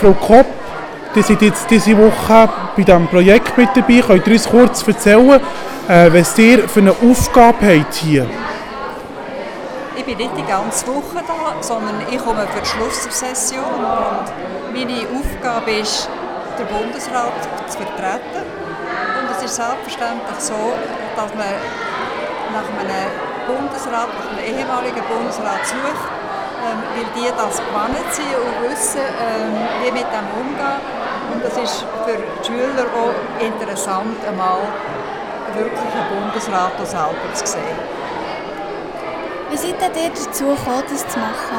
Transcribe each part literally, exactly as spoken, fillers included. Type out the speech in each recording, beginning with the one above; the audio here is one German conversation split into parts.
Frau Kopp, die sind jetzt diese Woche bei diesem Projekt mit dabei. Könnt ihr uns kurz erzählen, äh, was ihr für eine Aufgabe habt hier? Ich bin nicht die ganze Woche da, sondern ich komme für die Schlusssession. Und meine Aufgabe ist, den Bundesrat zu vertreten. Und es ist selbstverständlich so, dass man nach einem Bundesrat, nach einem ehemaligen Bundesrat sucht, ähm, weil die das gewohnt sind und wissen, ähm, wie mit dem umgehen. Und es ist für die Schüler auch interessant, einmal wirklich einen Bundesrat selber zu sehen. Wie seid ihr dazu gekommen, das zu machen?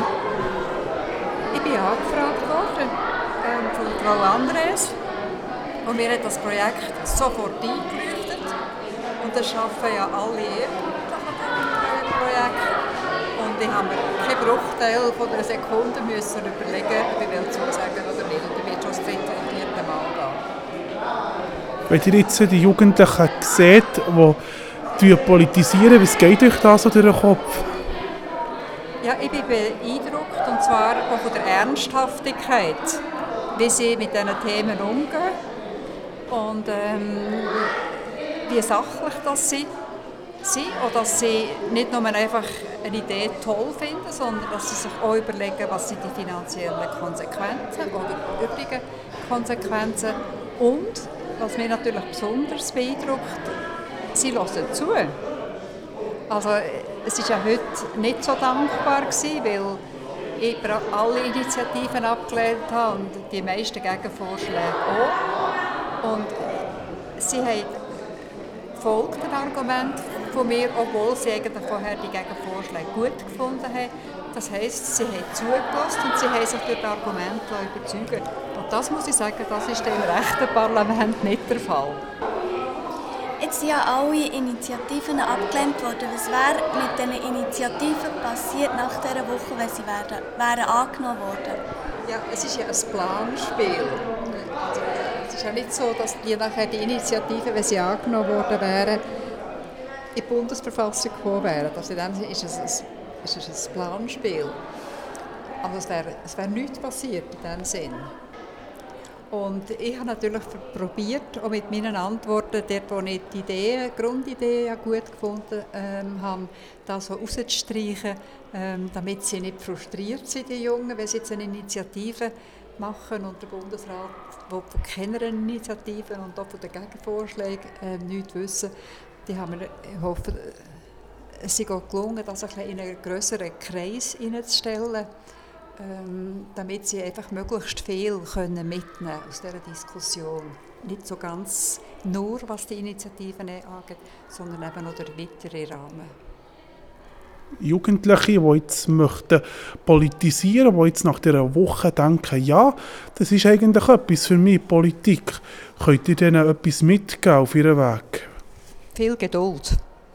Ich bin angefragt worden ähm, von Frau Andres und mir hat das Projekt sofort eingeleuchtet. Und das arbeiten ja alle Ehrenamtlichen an diesem Projekt. Und ich habe mir keinen Bruchteil von einer Sekunde müssen überlegen, ob ich zusagen oder nicht. Und ich werde schon das dritte oder vierte Mal gehen. Wenn ihr jetzt die Jugendlichen seht, die politisieren, was geht euch da so durch den Kopf? Ja, ich bin beeindruckt, und zwar auch von der Ernsthaftigkeit, wie sie mit diesen Themen umgehen und ähm, wie sachlich das sie sind, und dass sie nicht nur einfach eine Idee toll finden, sondern dass sie sich auch überlegen, was sind die finanziellen Konsequenzen oder übrigen Konsequenzen. Und, was mich natürlich besonders beeindruckt, sie hören zu. Also, es war ja heute nicht so dankbar gewesen, weil ich alle Initiativen abgelehnt habe und die meisten Gegenvorschläge auch. Und sie haben folgt den Argumenten von mir, obwohl sie eigentlich vorher die Gegenvorschläge gut gefunden haben. Das heisst, sie haben zugelassen und sie haben sich durch die Argumente überzeugen. Und das muss ich sagen, das ist im rechten Parlament nicht der Fall. Jetzt sind ja alle Initiativen abgelehnt worden. Was wäre mit diesen Initiativen passiert nach dieser Woche, wenn sie wären, wären angenommen worden? Ja, es ist ja ein Planspiel. Also, es ist ja nicht so, dass die nachher die Initiativen, wenn sie angenommen worden wären, in die Bundesverfassung gekommen wären. Also in dem Sinne ist es ein, ist es ein Planspiel. Aber es wäre, es wäre nichts passiert in diesem Sinn. Und ich habe natürlich probiert, auch mit meinen Antworten, dort wo ich die Ideen, die Grundideen gut gefunden ähm, habe, das so rauszustreichen, ähm, damit sie nicht frustriert sind, die Jungen, wenn sie jetzt eine Initiative machen und der Bundesrat, der von keiner Initiative und auch von den Gegenvorschlägen äh, nichts wissen. Die haben mir, ich hoffe, es ist auch gelungen, das ein bisschen in einen grösseren Kreis hineinzustellen. Ähm, damit sie einfach möglichst viel können mitnehmen aus dieser Diskussion. Nicht so ganz nur, was die Initiativen angeht, sondern eben auch der weitere Rahmen. Jugendliche, die jetzt möchten politisieren, die jetzt nach dieser Woche denken, ja, das ist eigentlich etwas für mich, Politik. Könnt ihr denen etwas mitgeben auf ihren Weg? Viel Geduld.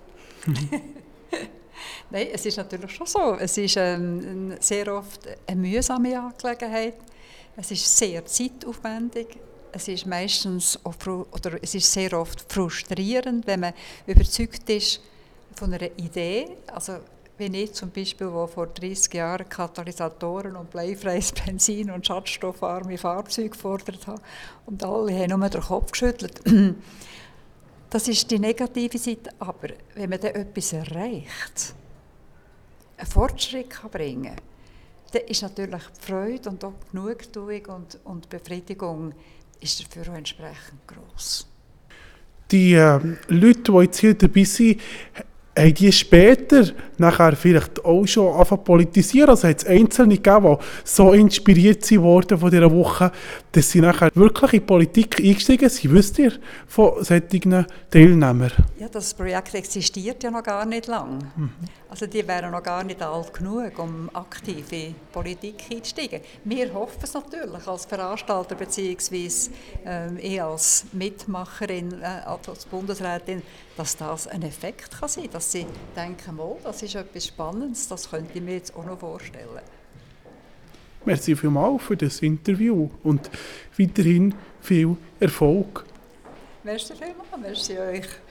Nein, es ist natürlich schon so. Es ist ähm, sehr oft eine mühsame Angelegenheit. Es ist sehr zeitaufwendig. Es ist meistens auch, oder es ist sehr oft frustrierend, wenn man überzeugt ist von einer Idee. Also wenn ich zum Beispiel, wo vor dreißig Jahren Katalysatoren und bleifreies Benzin und schadstoffarme Fahrzeuge gefordert habe und alle haben nur den Kopf geschüttelt. Das ist die negative Seite. Aber wenn man dann etwas erreicht, einen Fortschritt kann bringen kann, dann ist natürlich die Freude und auch die Genugtuung und, und die Befriedigung ist dafür auch entsprechend gross. Die äh, Leute, die jetzt hier dabei sind, haben die später nachher vielleicht auch schon angefangen zu politisieren? Also hat es Einzelne gegeben, die so inspiriert wurden von dieser Woche, dass sie nachher wirklich in die Politik eingestiegen sind? Wisst ihr von solchen Teilnehmern? Ja, das Projekt existiert ja noch gar nicht lange. Mhm. Also die wären noch gar nicht alt genug, um aktiv in die Politik einzusteigen. Wir hoffen es natürlich als Veranstalter bzw. Ähm, ich als Mitmacherin, äh, als Bundesrätin, dass das ein Effekt kann sein kann, dass sie denken, oh, das ist etwas Spannendes, das könnte ich mir jetzt auch noch vorstellen. Merci vielmals für das Interview und weiterhin viel Erfolg. Merci vielmals, merci euch.